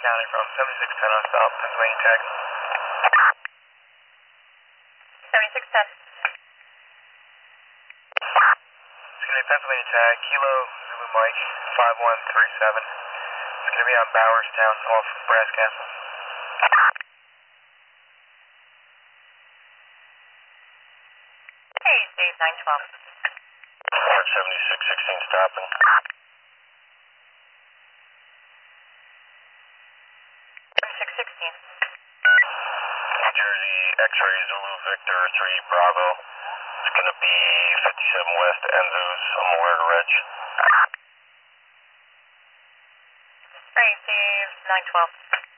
County from 7610 on South Pennsylvania Tag. 7610. It's going to be Pennsylvania Tag, Kilo Zulu Mike 5137. It's going to be on Bowerstown off Brass Castle. Hey, Dave 912. 7616 stopping. 7616. New Jersey X-ray Zulu Victor 3 Bravo. It's going to be 57 West Enzo's. I'm aware to Reg. Hey, Dave 912.